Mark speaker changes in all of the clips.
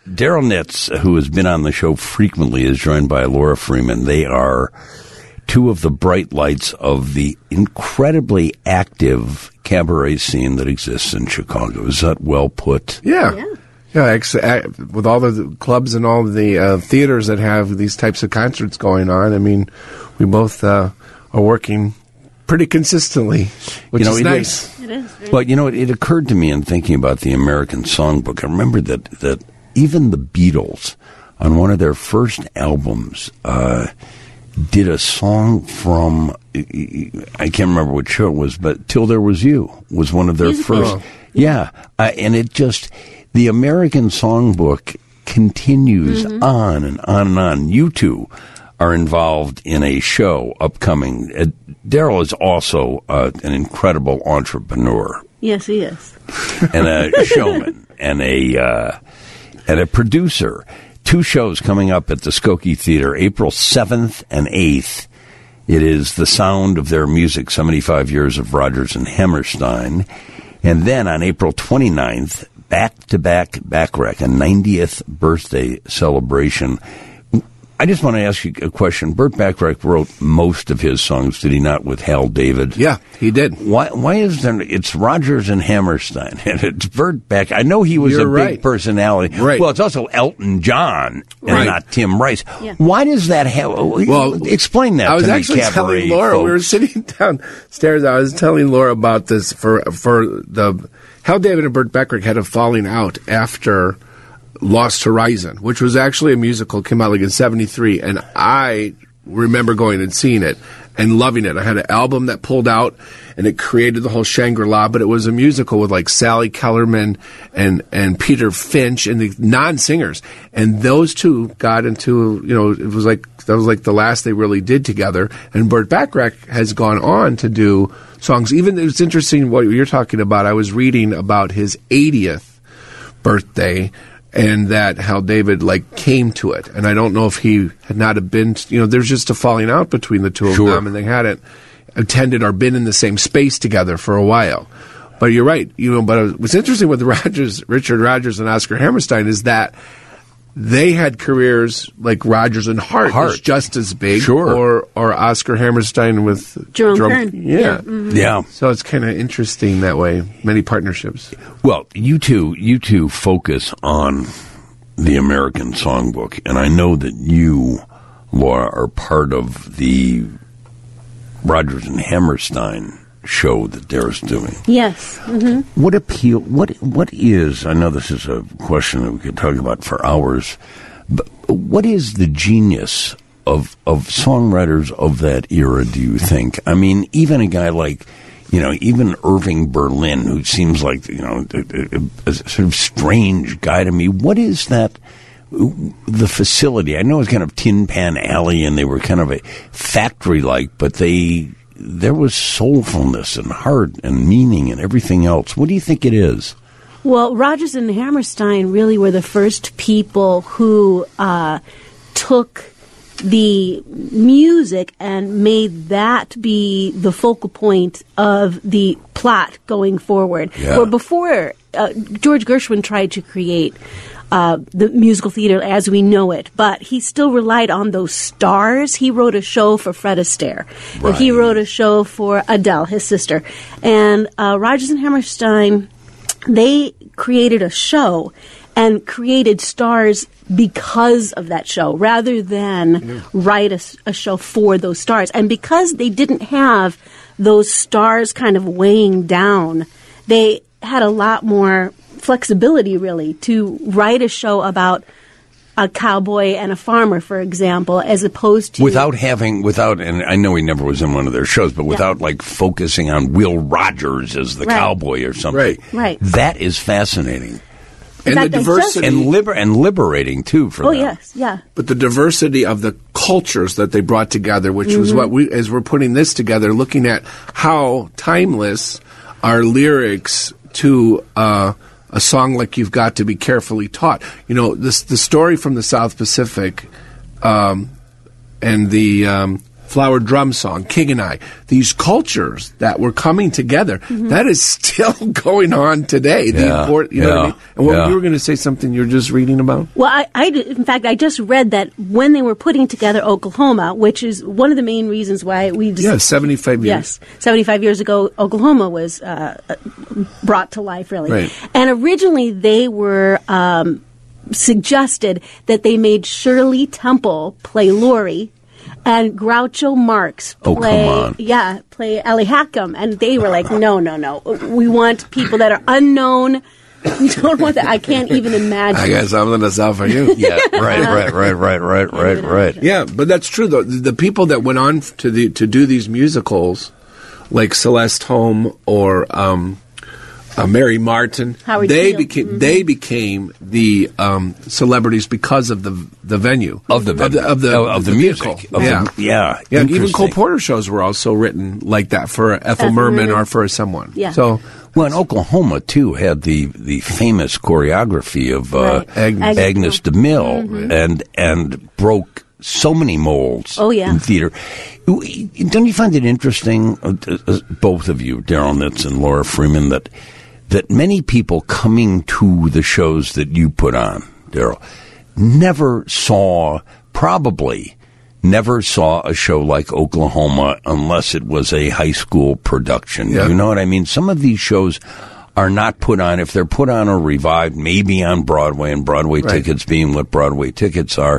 Speaker 1: Daryl Nitz, who has been on the show frequently, is joined by Laura Freeman. They are two of the bright lights of the incredibly active cabaret scene that exists in Chicago. Is that well put?
Speaker 2: Yeah. With all the clubs and all the theaters that have these types of concerts going on, I mean, we both are working pretty consistently, which is nice.
Speaker 3: It is.
Speaker 1: Well, it occurred to me in thinking about the American Songbook. I remember that even the Beatles, on one of their first albums, did a song from, I can't remember what show it was, but Till There Was You was one of their first. Yeah. And it just, the American Songbook continues on and on and on. You two are involved in a show upcoming. Daryl is also an incredible entrepreneur.
Speaker 3: Yes, he is.
Speaker 1: And a showman and a producer. Two shows coming up at the Skokie Theater, April 7th and 8th. It is The Sound of Their Music, 75 Years of Rodgers and Hammerstein. And then on April 29th, Back-to-Back Bacharach, a 90th birthday celebration. I just want to ask you a question. Burt Bacharach wrote most of his songs, did he not, with Hal David?
Speaker 2: Yeah, he did.
Speaker 1: Why is there? It's Rodgers and Hammerstein, and it's Burt Bacharach. I know he was big personality.
Speaker 2: Right.
Speaker 1: Well, it's also Elton John and not Tim Rice.
Speaker 3: Yeah.
Speaker 1: Why does that have? Well, explain that.
Speaker 2: I was
Speaker 1: to
Speaker 2: actually
Speaker 1: me,
Speaker 2: telling Laura.
Speaker 1: folks.
Speaker 2: We were sitting downstairs. I was telling Laura about this for the Hal David and Burt Bacharach had a falling out after Lost Horizon, which was actually a musical, came out like in 73, and I remember going and seeing it and loving it. I had an album that pulled out, and it created the whole Shangri-La, but it was a musical with like Sally Kellerman and Peter Finch and the non-singers, and those two got into, it was like, that was like the last they really did together, and Burt Bacharach has gone on to do songs. Even, it's interesting what you're talking about. I was reading about his 80th birthday, and that Hal David came to it, and I don't know if he had not have been. There's just a falling out between the two of them, and they hadn't attended or been in the same space together for a while. But you're right. But what's interesting with Richard Rodgers and Oscar Hammerstein is that they had careers like Rodgers and Hart was just as big, or Oscar Hammerstein with
Speaker 3: Jerome Kern.
Speaker 2: Yeah.
Speaker 1: Yeah.
Speaker 2: So it's kind of interesting that way. Many partnerships.
Speaker 1: Well, you two focus on the American Songbook, and I know that you, Laura, are part of the Rodgers and Hammerstein show that Dara's doing.
Speaker 3: Yes. Mm-hmm.
Speaker 1: What is, I know this is a question that we could talk about for hours, but what is the genius of songwriters of that era, do you think? I mean, even a guy like, even Irving Berlin, who seems like, a sort of strange guy to me. What is that, the facility? I know it's kind of Tin Pan Alley and they were kind of a factory-like, but there was soulfulness and heart and meaning and everything else. What do you think it is?
Speaker 3: Well, Rodgers and Hammerstein really were the first people who took the music and made that be the focal point of the plot going forward.
Speaker 1: Yeah.
Speaker 3: Where before, George Gershwin tried to create the musical theater as we know it, but he still relied on those stars. He wrote a show for Fred Astaire.
Speaker 1: Right.
Speaker 3: And he wrote a show for Adele, his sister. And Rodgers and Hammerstein, they created a show and created stars because of that show, rather than write a show for those stars. And because they didn't have those stars kind of weighing down, they had a lot more flexibility, really, to write a show about a cowboy and a farmer, for example, as opposed to...
Speaker 1: Without, and I know he never was in one of their shows, but without, focusing on Will Rogers as the cowboy or something.
Speaker 3: Right.
Speaker 1: That is fascinating.
Speaker 2: And the diversity...
Speaker 1: And liberating, too, for them.
Speaker 3: Oh, yes, yeah.
Speaker 2: But the diversity of the cultures that they brought together, which was what as we're putting this together, looking at how timeless are lyrics to... a song like You've Got to Be Carefully Taught. The story from the South Pacific and the Flower Drum Song, King and I, these cultures that were coming together, that is still going on today. You know what I mean? And you were going to say something you're just reading about?
Speaker 3: Well, in fact, I just read that when they were putting together Oklahoma, which is one of the main reasons why we...
Speaker 2: 75 years.
Speaker 3: Yes, 75 years ago, Oklahoma was brought to life, really.
Speaker 2: Right.
Speaker 3: And originally they were... suggested that they made Shirley Temple play Laurie and Groucho Marx play Ellie Hackham. And they were like, no. We want people that are unknown. We don't want that. I can't even imagine.
Speaker 2: I got something to sell for you.
Speaker 1: Yeah, right.
Speaker 2: Yeah, but that's true, though. The people that went on to do these musicals, like Celeste Holm or... Mary Martin,
Speaker 3: Howard
Speaker 2: they
Speaker 3: Keel.
Speaker 2: became the celebrities because of the venue
Speaker 1: of the music.
Speaker 2: Even Cole Porter shows were also written like that for Ethel Merman or for someone.
Speaker 3: Yeah.
Speaker 2: So
Speaker 1: well, and Oklahoma too had the famous choreography of Agnes DeMille and broke so many molds in theater. Don't you find it interesting, both of you, Daryl Nitz and Laura Freeman, that many people coming to the shows that you put on, Daryl, probably never saw a show like Oklahoma unless it was a high school production. Yeah. You know what I mean? Some of these shows are not put on. If they're put on or revived, maybe on Broadway, and Broadway tickets being what Broadway tickets are.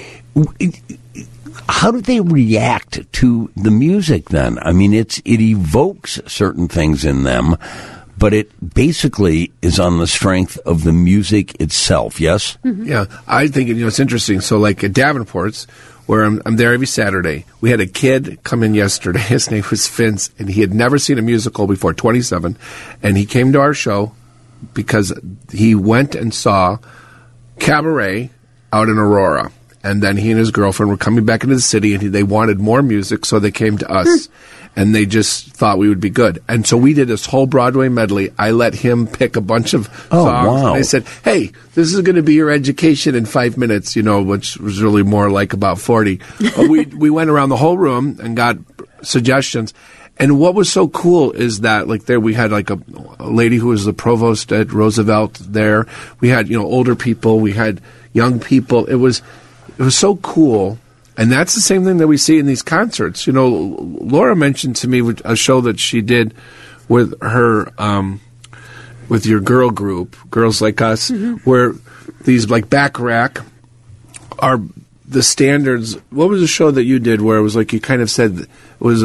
Speaker 1: How do they react to the music then? I mean, it evokes certain things in them, but it basically is on the strength of the music itself, yes?
Speaker 2: Mm-hmm. Yeah, I think, it's interesting. So like at Davenport's, where I'm there every Saturday, we had a kid come in yesterday. His name was Vince, and he had never seen a musical before, 27, and he came to our show because he went and saw Cabaret out in Aurora. And then he and his girlfriend were coming back into the city, and they wanted more music, so they came to us. And they just thought we would be good. And so we did this whole Broadway medley. I let him pick a bunch of songs.
Speaker 1: Wow.
Speaker 2: And I said, hey, this is going to be your education in 5 minutes, which was really more like about 40. But we went around the whole room and got suggestions. And what was so cool is that, like, there we had, like, a lady who was the provost at Roosevelt there. We had, older people. We had young people. It was so cool, and that's the same thing that we see in these concerts. Laura mentioned to me a show that she did with her, with your girl group, Girls Like Us, where these, like, Bacharach are the standards. What was the show that you did where it was like you kind of said it was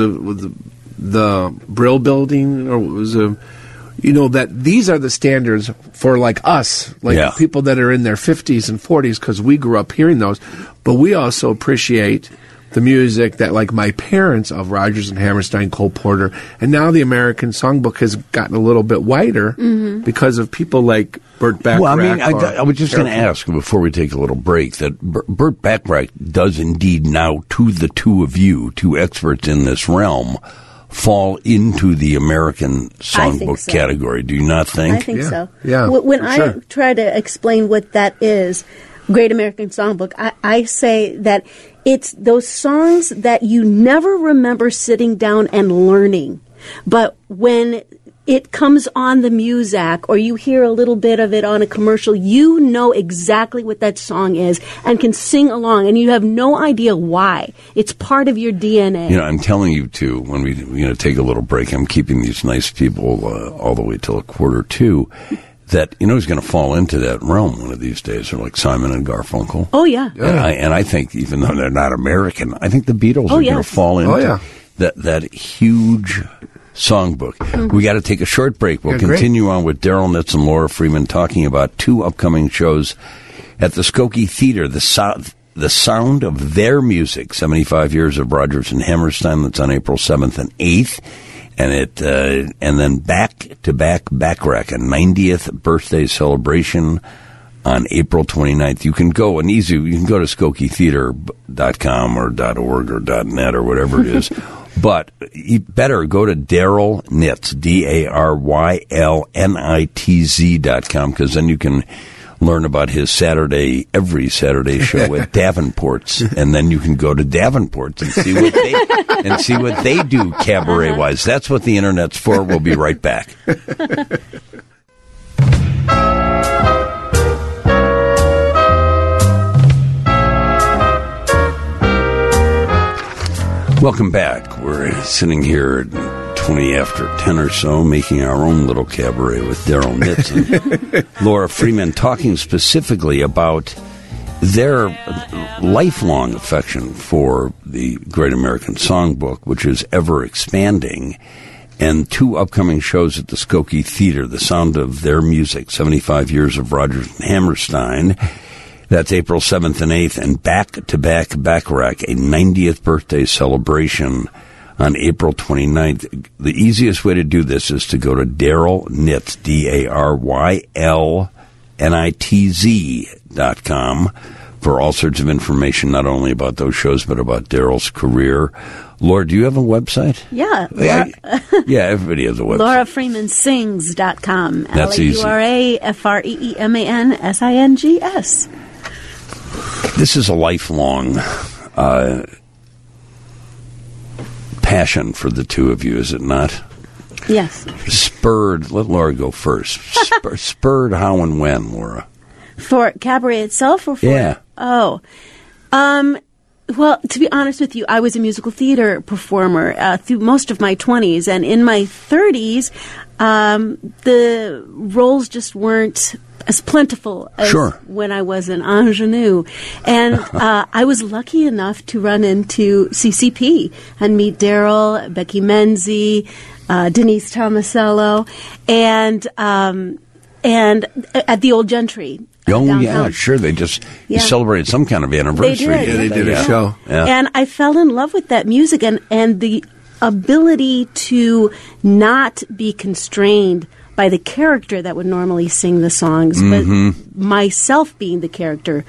Speaker 2: the Brill Building, or it was that these are the standards for, like, us, like people that are in their 50s and 40s, because we grew up hearing those. But we also appreciate the music that, like, my parents of Rodgers and Hammerstein, Cole Porter, and now the American Songbook has gotten a little bit wider because of people like Burt Bacharach.
Speaker 1: Well, I mean, I was just going to ask before we take a little break that Burt Bacharach does indeed now, to the two of you, two experts in this realm, fall into the American Songbook category. Do you not think?
Speaker 3: I think so.
Speaker 2: Yeah.
Speaker 3: When I try to explain what that is, Great American Songbook, I say that it's those songs that you never remember sitting down and learning. But when it comes on the Muzak, or you hear a little bit of it on a commercial, you know exactly what that song is and can sing along, and you have no idea why. It's part of your DNA.
Speaker 1: I'm telling you, too, when we take a little break, I'm keeping these nice people all the way till 1:45, that, he's going to fall into that realm one of these days. They're like Simon and Garfunkel.
Speaker 3: Oh, yeah.
Speaker 1: And I think, even though they're not American, I think the Beatles are going to fall into that huge songbook. We got to take a short break. We'll continue on with Daryl Nitz and Laura Freeman talking about two upcoming shows at the Skokie Theater. The sound of their music, 75 years of Rodgers and Hammerstein. That's on April 7th and 8th. And then Back to Back Bacharach, a 90th birthday celebration on April 29th. You can go to skokietheater.com or .org or .net or whatever it is. But you better go to Daryl Nitz, DARYLNITZ.com, because then you can learn about his every Saturday show at Davenport's, and then you can go to Davenport's and see what they do cabaret wise. That's what the internet's for. We'll be right back. Welcome back. We're sitting here at 20 after 10 or so, making our own little cabaret with Daryl Nitz and Laura Freeman, talking specifically about their lifelong affection for the Great American Songbook, which is ever expanding, and 2 upcoming shows at the Skokie Theater, The Sound of Their Music, 75 Years of Rodgers and Hammerstein. That's April 7th and 8th, and Back-to-Back Bacharach, a 90th birthday celebration on April 29th. The easiest way to do this is to go to Daryl Nitz, DARYLNITZ.com for all sorts of information, not only about those shows, but about Daryl's career. Laura, do you have a website?
Speaker 3: Yeah.
Speaker 1: Yeah, everybody has a website.
Speaker 3: LauraFreemansings.com.
Speaker 1: That's easy.
Speaker 3: LauraFreemansings.
Speaker 1: This is a lifelong passion for the two of you, is it not?
Speaker 3: Yes.
Speaker 1: Spurred, let Laura go first. Spurred how and when, Laura?
Speaker 3: For cabaret itself or for...
Speaker 1: Yeah.
Speaker 3: Oh. Well, to be honest with you, I was a musical theater performer through most of my 20s, and in my 30s, the roles just weren't as plentiful as when I was an ingenue. And I was lucky enough to run into CCP and meet Daryl, Becky Menzie, Denise Tomasello, and at the Old Gentry.
Speaker 1: Oh,
Speaker 3: downtown.
Speaker 1: yeah, sure. They just celebrated some kind of anniversary.
Speaker 2: They did a show.
Speaker 1: Yeah.
Speaker 3: And I fell in love with that music and the ability to not be constrained by the character that would normally sing the songs, but myself being the character,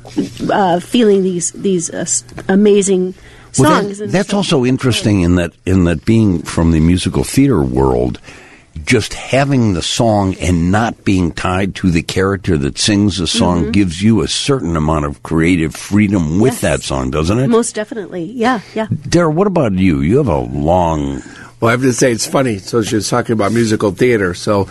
Speaker 3: feeling these amazing songs.
Speaker 1: Well, that's also interesting in that being from the musical theater world, just having the song and not being tied to the character that sings the song gives you a certain amount of creative freedom with that song, doesn't it?
Speaker 3: Most definitely, yeah.
Speaker 1: Darryl, what about you? You have a long...
Speaker 2: Well, I have to say, it's funny. So she was talking about musical theater. So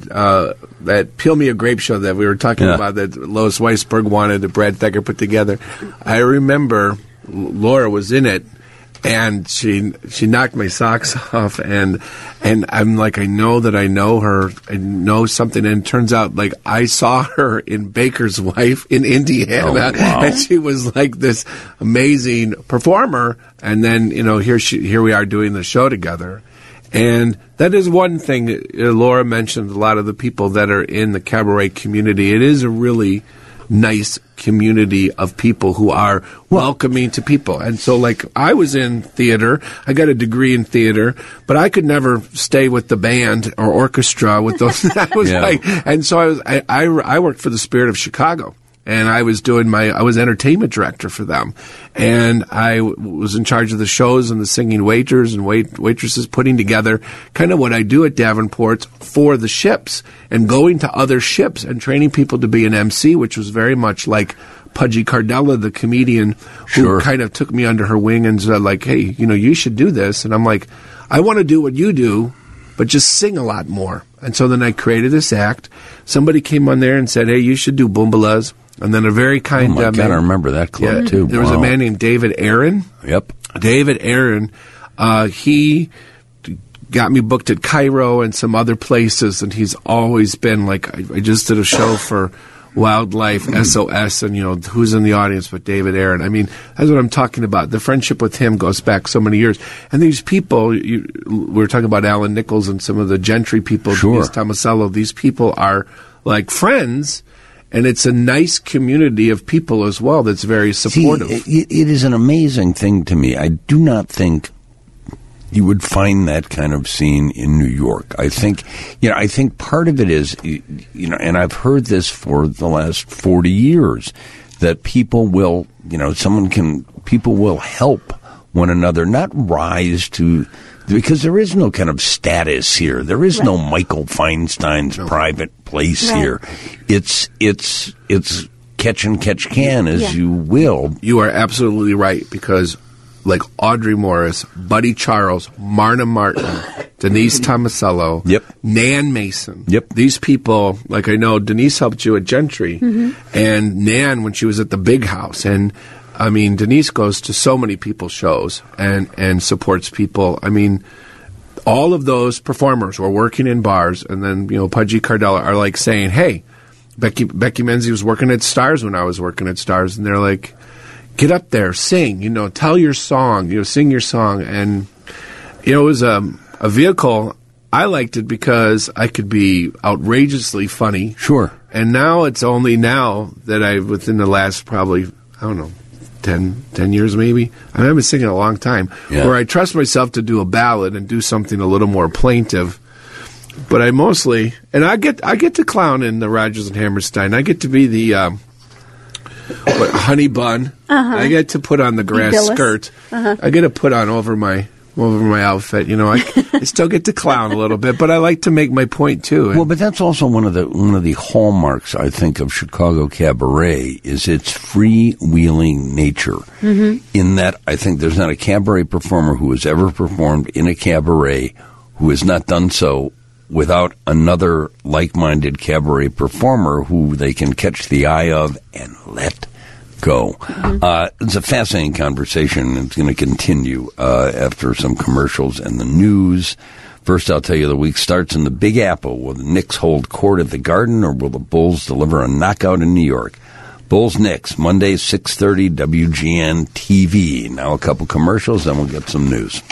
Speaker 2: that Peel Me a Grape show that we were talking about that Lois Weisberg wanted, that Brad Thegger put together, I remember Laura was in it, and she knocked my socks off, and I'm like, I know her, I know something, and it turns out, like, I saw her in Baker's Wife in Indiana, and she was like this amazing performer, and then, here we are doing the show together. And that is one thing. Laura mentioned a lot of the people that are in the cabaret community. It is a really nice community of people who are welcoming to people. And so, like, I was in theater. I got a degree in theater, but I could never stay with the band or orchestra with those. And so I worked for the Spirit of Chicago. And I was I was entertainment director for them. And I was in charge of the shows and the singing waiters and waitresses, putting together kind of what I do at Davenport for the ships and going to other ships and training people to be an MC, which was very much like Pudgy Cardella, the comedian, who kind of took me under her wing and said, like, hey, you should do this. And I'm like, I want to do what you do, but just sing a lot more. And so then I created this act. Somebody came on there and said, hey, you should do Boombalas. And then a very kind
Speaker 1: man, I remember that club too.
Speaker 2: There was a man named David Aaron.
Speaker 1: Yep.
Speaker 2: David Aaron, he got me booked at Cairo and some other places, and he's always been like, I just did a show for Wildlife, SOS, and who's in the audience but David Aaron. I mean, that's what I'm talking about. The friendship with him goes back so many years. And these people, we were talking about Alan Nichols and some of the Gentry people, Denise Tomasello, these people are like friends. And it's a nice community of people as well that's very supportive.
Speaker 1: See, it is an amazing thing to me. I do not think you would find that kind of scene in New York. I think part of it is, and I've heard this for the last 40 years, that people will, people will help one another, not rise to, because there is no kind of status here. There is no Michael Feinstein's private place here. It's catch and catch can as you will.
Speaker 2: You are absolutely right, because like Audrey Morris, Buddy Charles, Marna Martin, Denise Tomasello, Nan Mason. These people, like I know Denise helped you at Gentry, and Nan when she was at the Big House. And I mean, Denise goes to so many people's shows and supports people. I mean, all of those performers who are working in bars, and then, you know, Pudgy Cardella are like saying, hey, Becky Menzie was working at Stars when I was working at Stars, and they're like, get up there, sing, you know, tell your song, you know, sing your song. And, you know, it was a vehicle. I liked it because I could be outrageously funny.
Speaker 1: Sure.
Speaker 2: And now it's only now that within the last probably, I don't know, 10 years maybe. I mean, I've been singing a long time, where I trust myself to do a ballad and do something a little more plaintive. But I mostly, and I get to clown in the Rodgers and Hammerstein. I get to be the honey bun. I get to put on the grass skirt. I get to put on over my outfit. You know, I still get to clown a little bit, but I like to make my point too.
Speaker 1: Well, but that's also one of the hallmarks, I think, of Chicago cabaret is its freewheeling nature. In that, I think there's not a cabaret performer who has ever performed in a cabaret who has not done so without another like-minded cabaret performer who they can catch the eye of and let go. It's a fascinating conversation. It's going to continue after some commercials and the news. First, I'll tell you the week starts in the Big Apple. Will the Knicks hold court at the Garden, or will the Bulls deliver a knockout in New York? Bulls-Knicks, Monday, 6:30, WGN TV. Now a couple commercials, then we'll get some news.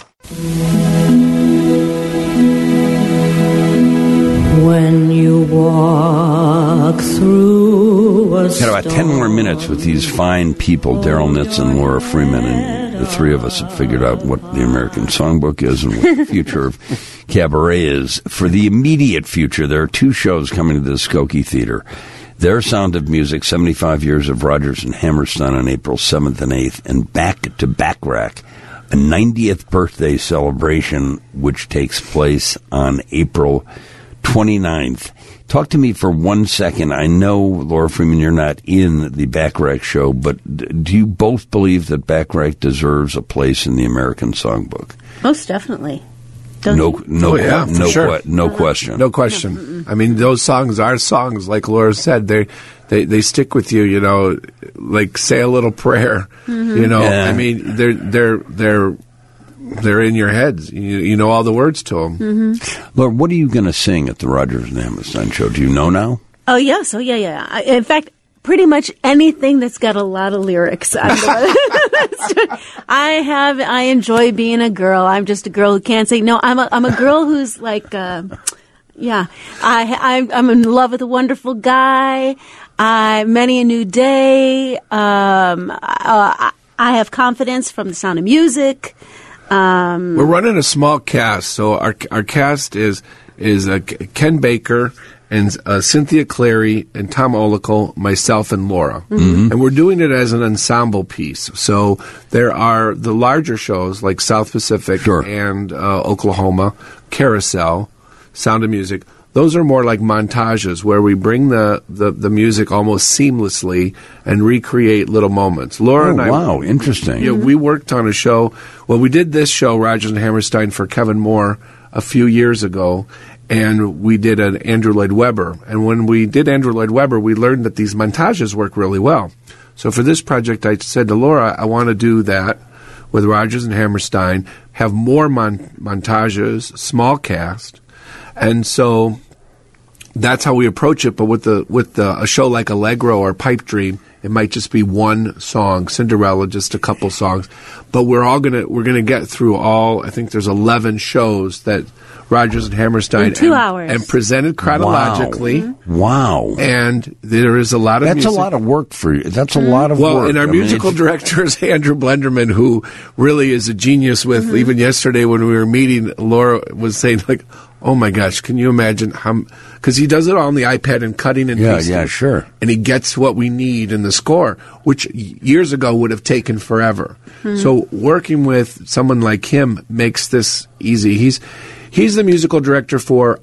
Speaker 4: When you walk through a
Speaker 1: Got about 10 more minutes with these fine people, Daryl Nitz and Laura Freeman, and the three of us have figured out what the American Songbook is and what the future of cabaret is. For the immediate future, there are two shows coming to the Skokie Theater. Their Sound of Music, 75 Years of Rodgers and Hammerstein on April 7th and 8th, and Back to Backrack, a 90th birthday celebration, which takes place on April 29th. Talk to me for 1 second. I know, Laura Freeman, you're not in the Backrack show, but do you both believe that Backrack deserves a place in the American Songbook?
Speaker 3: Most definitely.
Speaker 1: No question.
Speaker 2: No question. I mean, those songs are songs, like Laura said. They stick with you. You know, like Say a Little Prayer. You know, I mean, they're in your heads. You know all the words to them.
Speaker 1: Laura, what are you going to sing at the Rodgers and Hammerstein show? Do you know now?
Speaker 3: Oh, yes. Oh, yeah. In fact, pretty much anything that's got a lot of lyrics. I enjoy being a girl. I'm just a girl who can't say no. I'm a girl who's like, I'm in love with a wonderful guy. Many a new day. I have confidence from The Sound of Music.
Speaker 2: We're running a small cast, so our cast is Ken Baker and Cynthia Clary and Tom Olicle, myself and Laura, and we're doing it as an ensemble piece. So there are the larger shows like South Pacific and Oklahoma, Carousel, Sound of Music. Those are more like montages where we bring the music almost seamlessly and recreate little moments. Laura and I...
Speaker 1: Wow, interesting.
Speaker 2: Yeah, we worked on a show... Well, we did this show, Rodgers and Hammerstein, for Kevin Moore a few years ago, and we did an Andrew Lloyd Webber. And when we did Andrew Lloyd Webber, we learned that these montages work really well. So for this project, I said to Laura, I want to do that with Rodgers and Hammerstein, have more montages, small cast, and so... That's how we approach it, but with a show like Allegro or Pipe Dream, it might just be one song, Cinderella, just a couple songs. But we're gonna get through all. I think there's 11 shows that Rodgers and Hammerstein
Speaker 3: in 2 hours
Speaker 2: and presented chronologically.
Speaker 1: Wow!
Speaker 2: And there is a lot of
Speaker 1: that's
Speaker 2: music.
Speaker 1: a lot of work for you. That's a lot of work.
Speaker 2: Well, and our musical director is Andrew Blenderman, who really is a genius. With even yesterday when we were meeting, Laura was saying like, Oh my gosh, can you imagine how? Because he does it all on the iPad and cutting and pasting.
Speaker 1: Yeah, sure.
Speaker 2: And he gets what we need in the score, which years ago would have taken forever. So working with someone like him makes this easy. He's the musical director for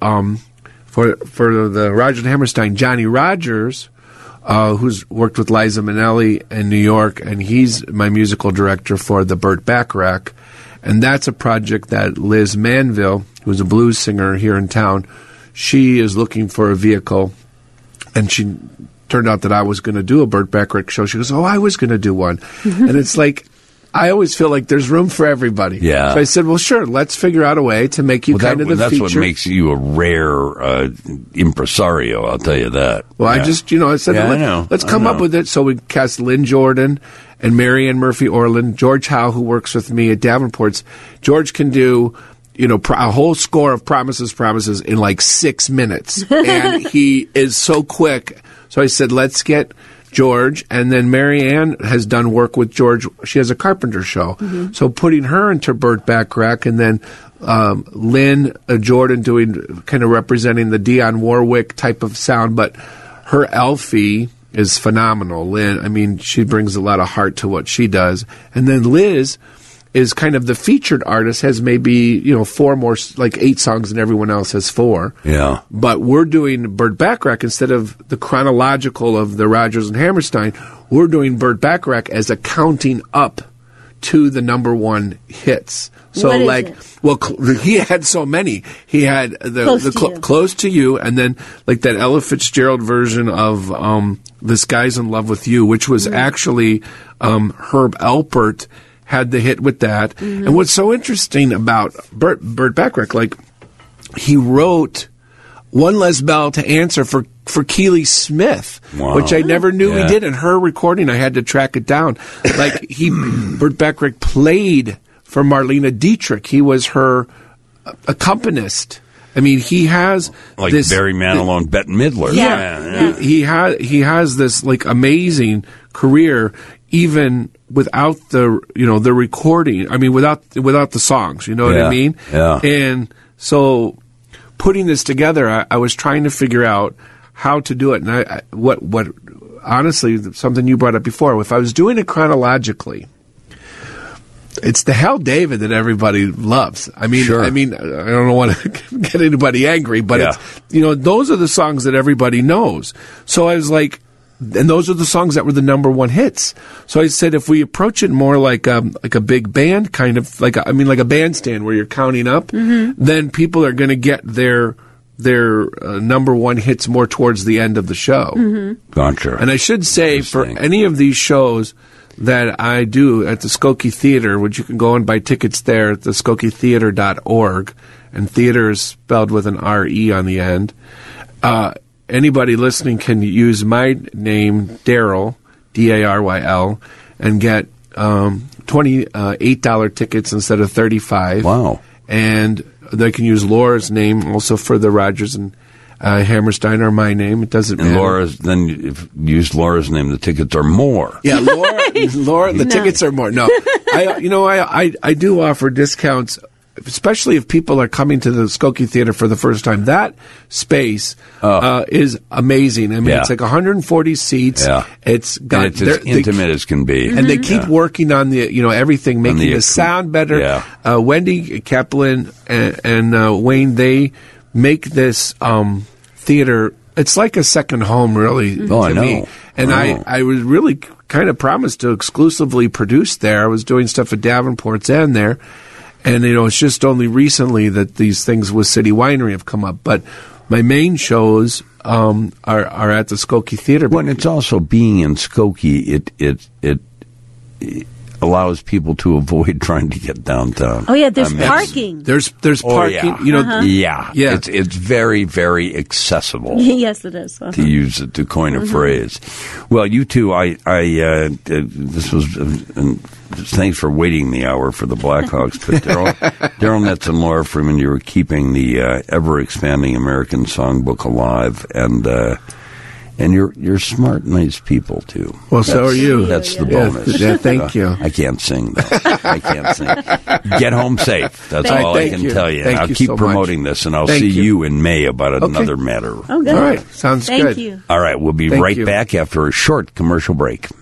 Speaker 2: the Rodgers and Hammerstein. Johnny Rogers, who's worked with Liza Minnelli in New York, and he's my musical director for the Burt Bacharach. And that's a project that Liz Manville, who's a blues singer here in town, she is looking for a vehicle. And she turned out that I was going to do a Burt Bacharach show. She goes, oh, I was going to do one. And it's like, I always feel like there's room for everybody.
Speaker 1: Yeah.
Speaker 2: So I said, well, sure, let's figure out a way to make you kind of the
Speaker 1: that's
Speaker 2: feature.
Speaker 1: That's what makes you a rare impresario, I'll tell you that.
Speaker 2: Well, I said,
Speaker 1: I know.
Speaker 2: let's come up with it. So we cast Lynn Jordan and Marianne Murphy-Orland, George Howe, who works with me at Davenport's. George can do, a whole score of Promises in like 6 minutes. And he is so quick. So I said, let's get George, and then Marianne has done work with George. She has a carpenter show. So putting her into Burt Bacharach, and then Lynn Jordan doing, kind of representing the Dionne Warwick type of sound, but her Elfie is phenomenal. Lynn, she brings a lot of heart to what she does. And then Liz is kind of the featured artist, has maybe, 4 more, like 8 songs, and everyone else has 4.
Speaker 1: Yeah.
Speaker 2: But we're doing Burt Bacharach instead of the chronological of the Rodgers and Hammerstein. We're doing Burt Bacharach as a counting up to the number 1 hits. So
Speaker 3: what is it?
Speaker 2: He had so many. He had Close to You, and then like that Ella Fitzgerald version of This Guy's in Love with You, which was actually Herb Alpert had the hit with that. And what's so interesting about Burt Bacharach, like, he wrote One Less Bell to Answer for Keely Smith, which I never knew he did. In her recording, I had to track it down. Like, Burt Bacharach played for Marlene Dietrich. He was her accompanist. He has
Speaker 1: like
Speaker 2: this,
Speaker 1: Barry Manilow and Bette Midler.
Speaker 3: Yeah.
Speaker 2: He has this like amazing career, even without the the recording. Without the songs. You know what I mean?
Speaker 1: Yeah.
Speaker 2: And so putting this together, I was trying to figure out how to do it. And what honestly, something you brought up before. If I was doing it chronologically, it's the Hal David that everybody loves.
Speaker 1: Sure.
Speaker 2: I don't want to get anybody angry, but it's, those are the songs that everybody knows. So I was like, and those are the songs that were the number 1 hits. So I said, if we approach it more like a big band kind of, like a bandstand where you're counting up, then people are going to get their number 1 hits more towards the end of the show.
Speaker 1: Gotcha.
Speaker 2: And I should say, for any of these shows that I do at the Skokie Theater, which you can go and buy tickets there at the SkokieTheater.org, and theater is spelled with an R-E on the end. Anybody listening can use my name, Daryl, D-A-R-Y-L, and get $28 tickets instead of $35.
Speaker 1: Wow.
Speaker 2: And they can use Laura's name also for the Rodgers and Hammerstein, or my name. It doesn't matter.
Speaker 1: Then if you use Laura's name, the tickets are more.
Speaker 2: Yeah, Laura, the tickets are more. No, I do offer discounts, especially if people are coming to the Skokie Theater for the first time. That space is amazing. It's like 140 seats.
Speaker 1: Yeah.
Speaker 2: It's got,
Speaker 1: and it's as intimate as can be.
Speaker 2: And they keep working on the, everything, making the sound better.
Speaker 1: Yeah.
Speaker 2: Wendy Kaplan and Wayne, they make this theater, it's like a second home, really, to me. And I was really kind of promised to exclusively produce there. I was doing stuff at Davenport's and there. And, it's just only recently that these things with City Winery have come up. But my main shows are at the Skokie Theater.
Speaker 1: Well, and it's also being in Skokie, it allows people to avoid trying to get downtown.
Speaker 3: Oh yeah, there's parking.
Speaker 2: There's parking.
Speaker 1: Yeah. It's very, very accessible.
Speaker 3: Yes, it is.
Speaker 1: To coin a phrase. Well, you two, this was. Thanks for waiting the hour for the Blackhawks. But Daryl Netz and Laura Freeman, you were keeping the ever expanding American songbook alive, and And you're smart, nice people, too.
Speaker 2: Well, so are you.
Speaker 1: That's the
Speaker 2: Yeah.
Speaker 1: bonus.
Speaker 2: Yeah, thank you.
Speaker 1: I can't sing, though. I can't sing. Get home safe. That's all I
Speaker 2: Thank
Speaker 1: can
Speaker 2: you.
Speaker 1: tell you.
Speaker 2: Thank
Speaker 1: I'll
Speaker 2: you
Speaker 1: keep
Speaker 2: so
Speaker 1: promoting
Speaker 2: much.
Speaker 1: this, and I'll
Speaker 2: Thank
Speaker 1: see
Speaker 2: you.
Speaker 1: you in May about another matter.
Speaker 3: Oh, good.
Speaker 2: All right. Sounds
Speaker 3: Thank
Speaker 2: good.
Speaker 3: you.
Speaker 1: All right, we'll be
Speaker 2: Thank
Speaker 1: right
Speaker 2: you.
Speaker 1: back after a short commercial break.